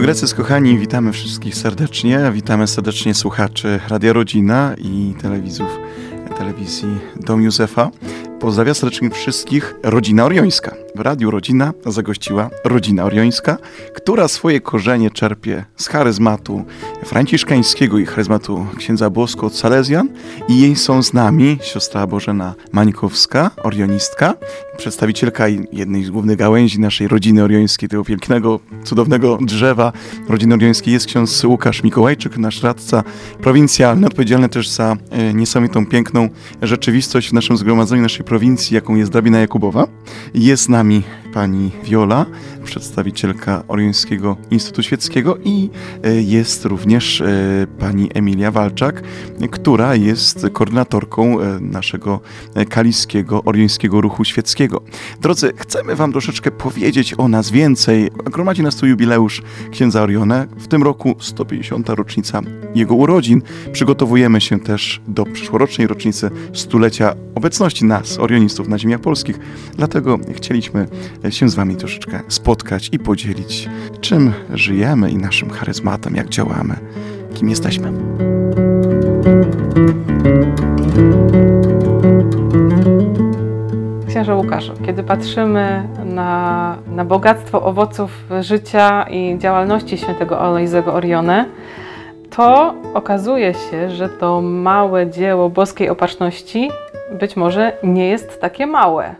Igrecy kochani, witamy wszystkich serdecznie. Witamy serdecznie słuchaczy Radia Rodzina i telewizji Dom Józefa. Pozdrawia serdecznie wszystkich Rodzina Oriońska. W Radiu Rodzina zagościła Rodzina Oriońska, która swoje korzenie czerpie z charyzmatu franciszkańskiego i charyzmatu księdza Bosko od Salezjan. I jej są z nami siostra Bożena Mańkowska, orionistka, przedstawicielka jednej z głównych gałęzi naszej Rodziny Oriońskiej, tego pięknego, cudownego drzewa Rodziny Oriońskiej jest ksiądz Łukasz Mikołajczyk, nasz radca prowincjalny, odpowiedzialny też za niesamowitą, piękną rzeczywistość w naszym zgromadzeniu, naszej prowincji, jaką jest drabina Jakubowa. Jest z nami pani Wiola, przedstawicielka Oriońskiego Instytutu Świeckiego i jest również pani Emilia Walczak, która jest koordynatorką naszego kaliskiego Oriońskiego Ruchu Świeckiego. Drodzy, chcemy wam troszeczkę powiedzieć o nas więcej. Gromadzi nas tu jubileusz księdza Orione. W tym roku 150. rocznica jego urodzin. Przygotowujemy się też do przyszłorocznej rocznicy stulecia obecności nas, orionistów na ziemiach polskich. Dlatego chcieliśmy się z wami troszeczkę spotkać i podzielić, czym żyjemy i naszym charyzmatem, jak działamy, kim jesteśmy. Księże Łukaszu, kiedy patrzymy na bogactwo owoców życia i działalności świętego Alojzego Orione, to okazuje się, że to małe dzieło boskiej opatrzności być może nie jest takie małe.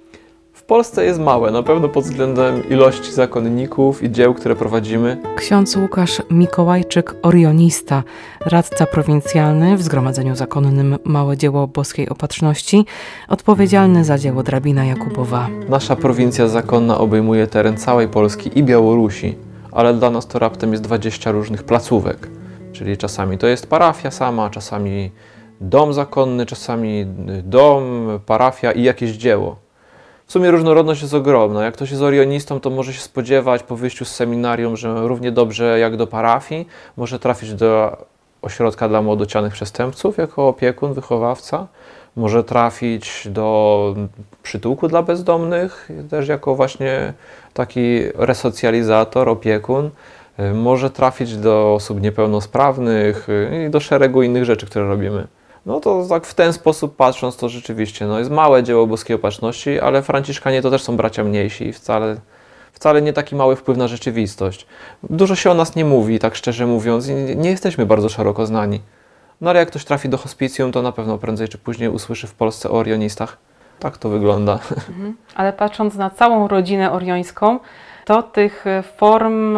W Polsce jest małe, na pewno pod względem ilości zakonników i dzieł, które prowadzimy. Ksiądz Łukasz Mikołajczyk, orionista, radca prowincjalny w Zgromadzeniu Zakonnym Małe Dzieło Boskiej Opatrzności, odpowiedzialny za dzieło drabina Jakubowa. Nasza prowincja zakonna obejmuje teren całej Polski i Białorusi, ale dla nas to raptem jest 20 różnych placówek. Czyli czasami to jest parafia sama, czasami dom zakonny, czasami dom, parafia i jakieś dzieło. W sumie różnorodność jest ogromna. Jak ktoś jest orionistą, to może się spodziewać po wyjściu z seminarium, że równie dobrze jak do parafii może trafić do ośrodka dla młodocianych przestępców jako opiekun, wychowawca. Może trafić do przytułku dla bezdomnych, też jako właśnie taki resocjalizator, opiekun. Może trafić do osób niepełnosprawnych i do szeregu innych rzeczy, które robimy. No to tak w ten sposób patrząc, to rzeczywiście jest małe dzieło boskiej opatrzności, ale franciszkanie to też są bracia mniejsi i wcale nie taki mały wpływ na rzeczywistość. Dużo się o nas nie mówi, tak szczerze mówiąc, i nie jesteśmy bardzo szeroko znani. No ale jak ktoś trafi do hospicjum, to na pewno prędzej czy później usłyszy w Polsce o orionistach. Tak to wygląda. Ale patrząc na całą rodzinę oriońską, to tych form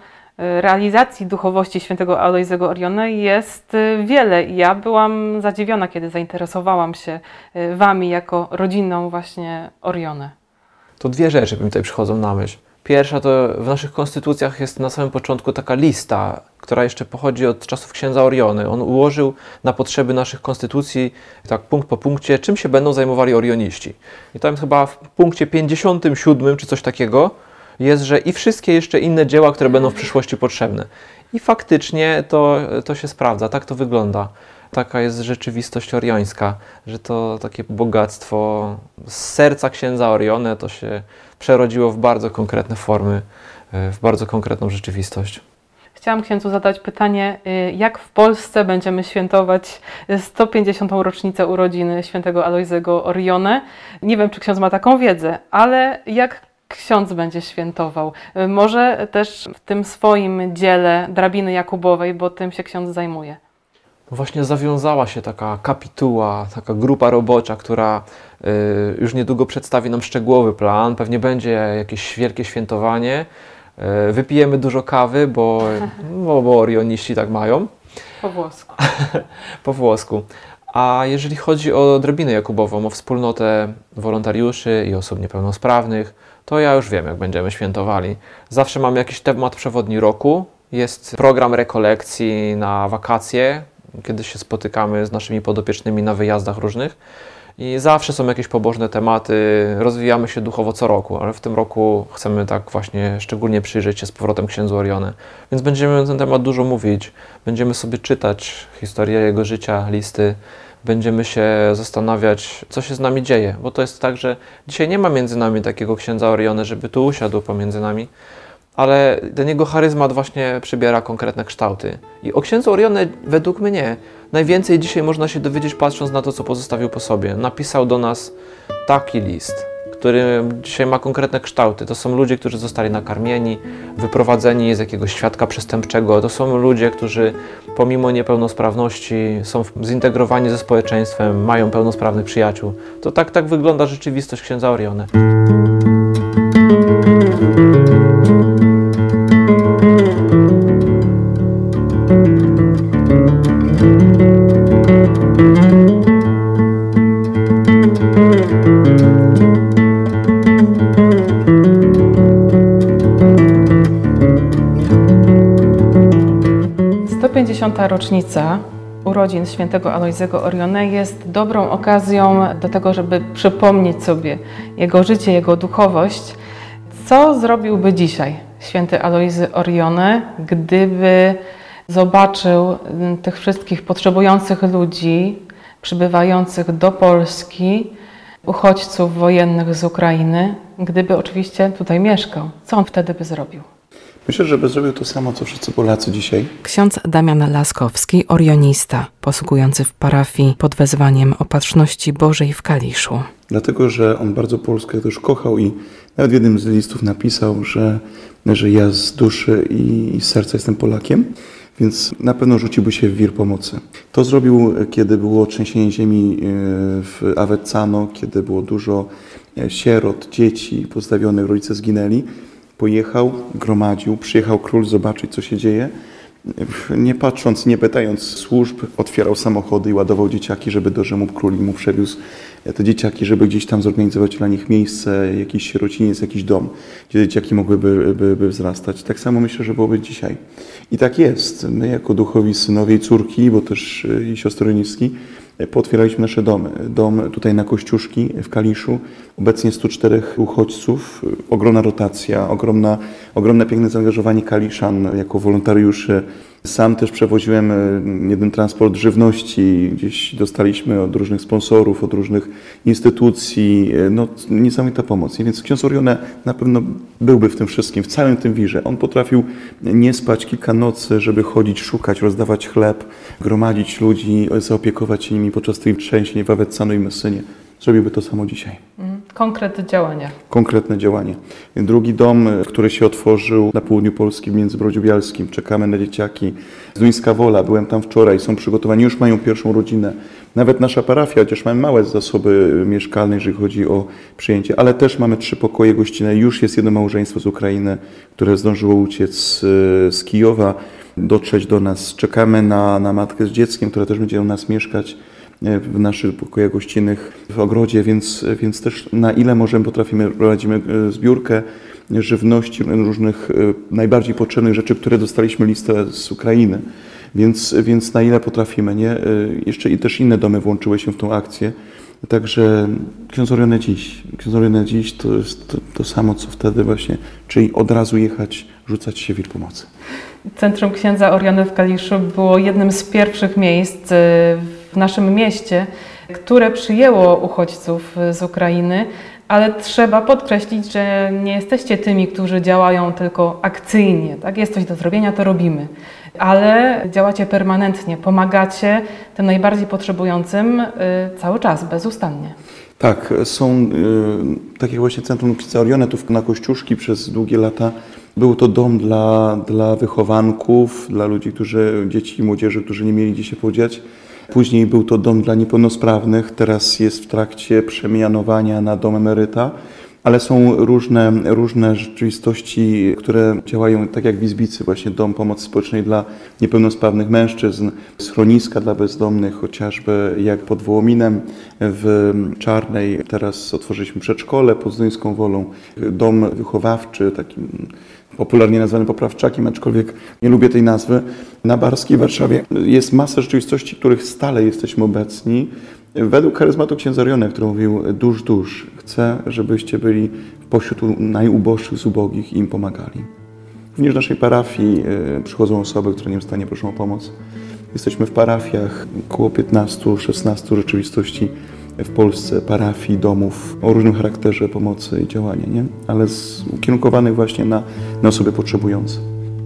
realizacji duchowości świętego Alojzego Orione jest wiele i ja byłam zadziwiona, kiedy zainteresowałam się wami jako rodziną właśnie Orione. To dwie rzeczy mi tutaj przychodzą na myśl. Pierwsza to w naszych konstytucjach jest na samym początku taka lista, która jeszcze pochodzi od czasów księdza Oriony. On ułożył na potrzeby naszych konstytucji, tak punkt po punkcie, czym się będą zajmowali orioniści. I tam chyba w punkcie 57 czy coś takiego jest, że i wszystkie jeszcze inne dzieła, które będą w przyszłości potrzebne. I faktycznie to się sprawdza, tak to wygląda. Taka jest rzeczywistość oriońska, że to takie bogactwo z serca księdza Orione to się przerodziło w bardzo konkretne formy, w bardzo konkretną rzeczywistość. Chciałam księdzu zadać pytanie, jak w Polsce będziemy świętować 150. rocznicę urodziny świętego Alojzego Orione. Nie wiem, czy ksiądz ma taką wiedzę, ale jak ksiądz będzie świętował? Może też w tym swoim dziele drabiny Jakubowej, bo tym się ksiądz zajmuje. Właśnie zawiązała się taka kapituła, taka grupa robocza, która już niedługo przedstawi nam szczegółowy plan. Pewnie będzie jakieś wielkie świętowanie. Wypijemy dużo kawy, bo orioniści tak mają. Po włosku. Po włosku. A jeżeli chodzi o drabinę Jakubową, o wspólnotę wolontariuszy i osób niepełnosprawnych, to ja już wiem, jak będziemy świętowali. Zawsze mamy jakiś temat przewodni roku. Jest program rekolekcji na wakacje, kiedy się spotykamy z naszymi podopiecznymi na wyjazdach różnych. I zawsze są jakieś pobożne tematy, rozwijamy się duchowo co roku, ale w tym roku chcemy tak właśnie szczególnie przyjrzeć się z powrotem księdzu Orione. Więc będziemy na ten temat dużo mówić, będziemy sobie czytać historię jego życia, listy, będziemy się zastanawiać, co się z nami dzieje, bo to jest tak, że dzisiaj nie ma między nami takiego księdza Orione, żeby tu usiadł pomiędzy nami, ale ten jego charyzmat właśnie przybiera konkretne kształty. I o księdzu Orionie według mnie najwięcej dzisiaj można się dowiedzieć, patrząc na to, co pozostawił po sobie. Napisał do nas taki list, który dzisiaj ma konkretne kształty. To są ludzie, którzy zostali nakarmieni, wyprowadzeni z jakiegoś świadka przestępczego. To są ludzie, którzy pomimo niepełnosprawności są zintegrowani ze społeczeństwem, mają pełnosprawnych przyjaciół. To tak wygląda rzeczywistość księdza Orione. Rocznica urodzin świętego Alojzego Orione jest dobrą okazją do tego, żeby przypomnieć sobie jego życie, jego duchowość. Co zrobiłby dzisiaj święty Alojzy Orione, gdyby zobaczył tych wszystkich potrzebujących ludzi przybywających do Polski, uchodźców wojennych z Ukrainy, gdyby oczywiście tutaj mieszkał? Co on wtedy by zrobił? Myślę, że by zrobił to samo, co wszyscy Polacy dzisiaj. Ksiądz Damian Laskowski, orionista, posługujący w parafii pod wezwaniem Opatrzności Bożej w Kaliszu. Dlatego, że on bardzo Polskę też kochał i nawet w jednym z listów napisał, że ja z duszy i z serca jestem Polakiem, więc na pewno rzuciłby się w wir pomocy. To zrobił, kiedy było trzęsienie ziemi w Avezzano, kiedy było dużo sierot, dzieci pozostawionych, rodzice zginęli. Pojechał, gromadził, przyjechał król zobaczyć, co się dzieje. Nie patrząc, nie pytając służb, otwierał samochody i ładował dzieciaki, żeby do Rzymu król mu przewiózł te dzieciaki, żeby gdzieś tam zorganizować dla nich miejsce, jakiś sierociniec, jakiś dom, gdzie dzieciaki mogłyby wzrastać. Tak samo myślę, że byłoby dzisiaj. I tak jest. My jako duchowi synowie i córki, bo też i siostry Oniewski, pootwieraliśmy nasze domy. Dom tutaj na Kościuszki w Kaliszu, obecnie 104 uchodźców, ogromna rotacja, ogromne piękne zaangażowanie kaliszan jako wolontariuszy. Sam też przewoziłem jeden transport żywności, gdzieś dostaliśmy od różnych sponsorów, od różnych instytucji, no niesamowita pomoc. Więc ksiądz Orione na pewno byłby w tym wszystkim, w całym tym wirze. On potrafił nie spać kilka nocy, żeby chodzić, szukać, rozdawać chleb, gromadzić ludzi, zaopiekować się nimi podczas tych trzęsień w Avezzano i Messynie. Zrobiłby to samo dzisiaj. Konkretne działania. Konkretne działanie. Drugi dom, który się otworzył na południu Polski w Międzybrodziu Bialskim. Czekamy na dzieciaki. Zduńska Wola, byłem tam wczoraj, są przygotowani, już mają pierwszą rodzinę. Nawet nasza parafia, chociaż mamy małe zasoby mieszkalne, jeżeli chodzi o przyjęcie, ale też mamy 3 pokoje gościnne. Już jest jedno małżeństwo z Ukrainy, które zdążyło uciec z Kijowa, dotrzeć do nas. Czekamy na matkę z dzieckiem, która też będzie u nas mieszkać w naszych pokojach gościnnych w ogrodzie, więc też na ile możemy, potrafimy, prowadzimy zbiórkę żywności, różnych najbardziej potrzebnych rzeczy, które dostaliśmy listę z Ukrainy. Więc na ile potrafimy, nie? Jeszcze i też inne domy włączyły się w tą akcję. Także ksiądz Orione dziś to jest to samo, co wtedy właśnie, czyli od razu jechać, rzucać się w wir pomocy. Centrum księdza Orione w Kaliszu było jednym z pierwszych miejsc w naszym mieście, które przyjęło uchodźców z Ukrainy, ale trzeba podkreślić, że nie jesteście tymi, którzy działają tylko akcyjnie. Tak? Jest coś do zrobienia, to robimy. Ale działacie permanentnie, pomagacie tym najbardziej potrzebującym cały czas, bezustannie. Tak, są takie właśnie Centrum księdza Orione tu na Kościuszki przez długie lata. Był to dom dla wychowanków, dla ludzi, dzieci i młodzieży, którzy nie mieli gdzie się podziać. Później był to dom dla niepełnosprawnych, teraz jest w trakcie przemianowania na dom emeryta, ale są różne rzeczywistości, które działają tak jak w Izbicy, właśnie dom pomocy społecznej dla niepełnosprawnych mężczyzn, schroniska dla bezdomnych, chociażby jak pod Wołominem w Czarnej. Teraz otworzyliśmy przedszkole pod Zduńską Wolą, dom wychowawczy, taki popularnie nazwany poprawczakiem, aczkolwiek nie lubię tej nazwy. Na Barskiej w Warszawie jest masa rzeczywistości, w których stale jesteśmy obecni. Według charyzmatu księdza Orione, który mówił dusz, chcę, żebyście byli pośród najuboższych z ubogich i im pomagali. Również w naszej parafii przychodzą osoby, które nieustannie proszą o pomoc. Jesteśmy w parafiach, około 15-16 rzeczywistości w Polsce parafii, domów o różnym charakterze pomocy i działania, nie? Ale ukierunkowanych właśnie na osoby potrzebujące.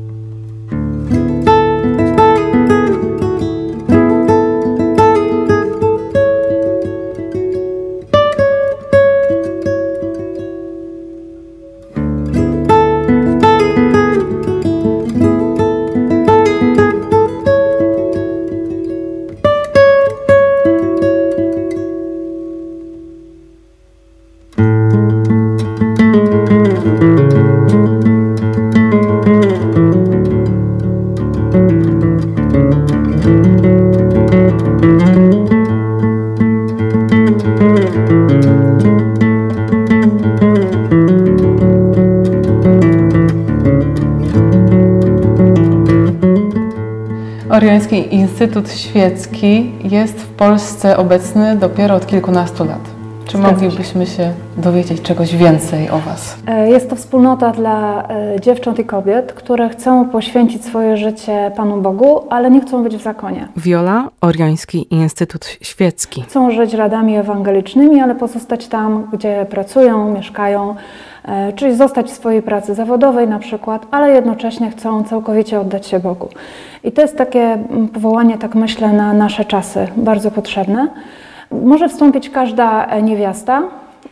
Orioński Instytut Świecki jest w Polsce obecny dopiero od kilkunastu lat. Czy moglibyśmy się dowiedzieć czegoś więcej o Was? Jest to wspólnota dla dziewcząt i kobiet, które chcą poświęcić swoje życie Panu Bogu, ale nie chcą być w zakonie. Wiola, Orioński Instytut Świecki. Chcą żyć radami ewangelicznymi, ale pozostać tam, gdzie pracują, mieszkają, czyli zostać w swojej pracy zawodowej na przykład, ale jednocześnie chcą całkowicie oddać się Bogu. I to jest takie powołanie, tak myślę, na nasze czasy, bardzo potrzebne. Może wstąpić każda niewiasta,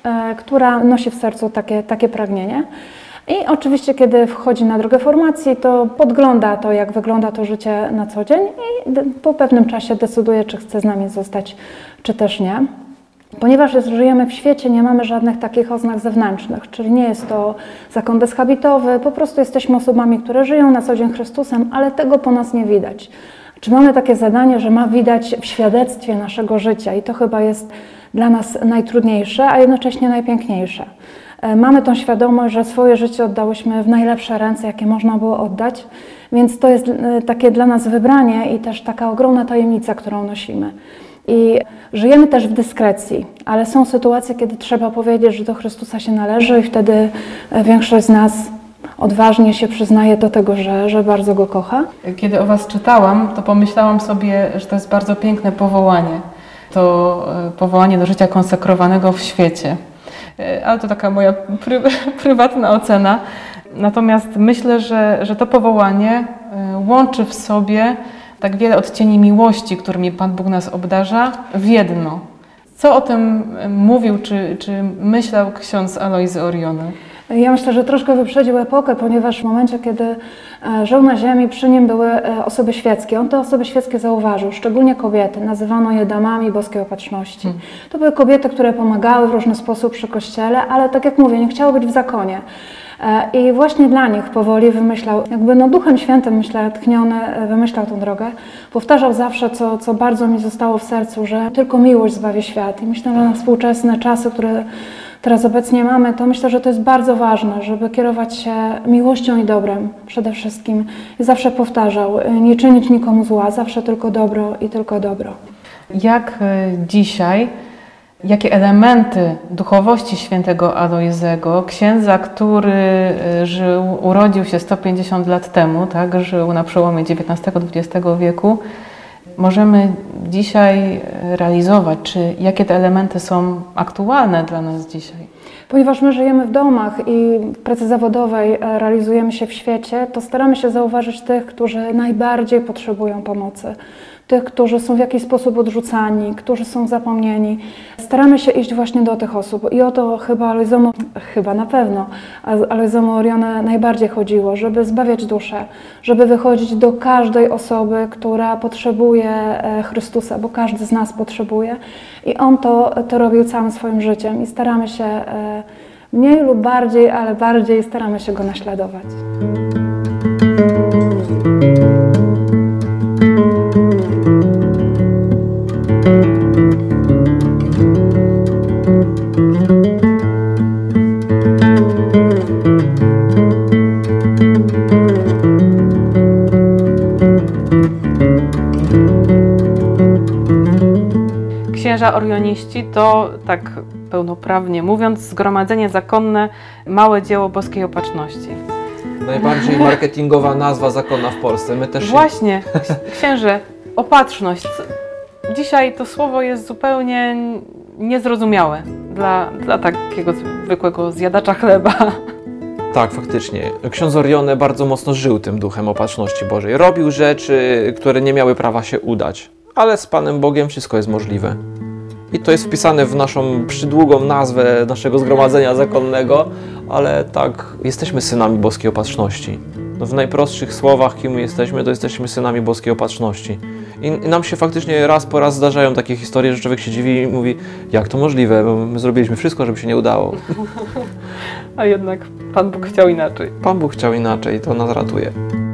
która nosi w sercu takie pragnienie. I oczywiście, kiedy wchodzi na drogę formacji, to podgląda to, jak wygląda to życie na co dzień i po pewnym czasie decyduje, czy chce z nami zostać, czy też nie. Ponieważ żyjemy w świecie, nie mamy żadnych takich oznak zewnętrznych, czyli nie jest to zakon bezhabitowy, po prostu jesteśmy osobami, które żyją na co dzień Chrystusem, ale tego po nas nie widać. Czy mamy takie zadanie, że ma widać w świadectwie naszego życia i to chyba jest dla nas najtrudniejsze, a jednocześnie najpiękniejsze. Mamy tą świadomość, że swoje życie oddałyśmy w najlepsze ręce, jakie można było oddać, więc to jest takie dla nas wybranie i też taka ogromna tajemnica, którą nosimy. I żyjemy też w dyskrecji, ale są sytuacje, kiedy trzeba powiedzieć, że do Chrystusa się należy i wtedy większość z nas odważnie się przyznaje do tego, że bardzo Go kocha. Kiedy o Was czytałam, to pomyślałam sobie, że to jest bardzo piękne powołanie. To powołanie do życia konsekrowanego w świecie. Ale to taka moja prywatna ocena. Natomiast myślę, że to powołanie łączy w sobie tak wiele odcieni miłości, którymi Pan Bóg nas obdarza, w jedno. Co o tym mówił, czy myślał ksiądz Alojzy Oriony? Ja myślę, że troszkę wyprzedził epokę, ponieważ w momencie, kiedy żył na ziemi, przy nim były osoby świeckie. On te osoby świeckie zauważył, szczególnie kobiety. Nazywano je damami boskiej opatrzności. To były kobiety, które pomagały w różny sposób przy Kościele, ale tak jak mówię, nie chciały być w zakonie. I właśnie dla nich powoli wymyślał, jakby Duchem Świętym, myślę, tchniony, wymyślał tę drogę. Powtarzał zawsze, co bardzo mi zostało w sercu, że tylko miłość zbawi świat. I myślę, że na współczesne czasy, które teraz obecnie mamy, to myślę, że to jest bardzo ważne, żeby kierować się miłością i dobrem przede wszystkim. I zawsze powtarzał, nie czynić nikomu zła, zawsze tylko dobro i tylko dobro. Jak dzisiaj, jakie elementy duchowości świętego Alojzego, księdza, który urodził się 150 lat temu, tak, żył na przełomie XIX-XX wieku, możemy dzisiaj realizować? Czy jakie te elementy są aktualne dla nas dzisiaj? Ponieważ my żyjemy w domach i w pracy zawodowej realizujemy się w świecie, to staramy się zauważyć tych, którzy najbardziej potrzebują pomocy. Tych, którzy są w jakiś sposób odrzucani, którzy są zapomnieni. Staramy się iść właśnie do tych osób i o to chyba na pewno Alojzemu Orione najbardziej chodziło, żeby zbawiać duszę, żeby wychodzić do każdej osoby, która potrzebuje Chrystusa, bo każdy z nas potrzebuje i on to robił całym swoim życiem i staramy się mniej lub bardziej, ale bardziej staramy się go naśladować. Księża orioniści to, tak pełnoprawnie mówiąc, zgromadzenie zakonne, małe dzieło boskiej opatrzności. Najbardziej marketingowa nazwa zakonna w Polsce. My też Właśnie, księże, opatrzność. Dzisiaj to słowo jest zupełnie niezrozumiałe dla takiego zwykłego zjadacza chleba. Tak, faktycznie. Ksiądz Orione bardzo mocno żył tym duchem opatrzności Bożej. Robił rzeczy, które nie miały prawa się udać. Ale z Panem Bogiem wszystko jest możliwe. I to jest wpisane w naszą przydługą nazwę naszego zgromadzenia zakonnego, ale tak, jesteśmy synami boskiej opatrzności. No w najprostszych słowach, kim my jesteśmy, to jesteśmy synami boskiej opatrzności. I nam się faktycznie raz po raz zdarzają takie historie, że człowiek się dziwi i mówi, jak to możliwe, bo my zrobiliśmy wszystko, żeby się nie udało. A jednak Pan Bóg chciał inaczej. Pan Bóg chciał inaczej, to nas ratuje.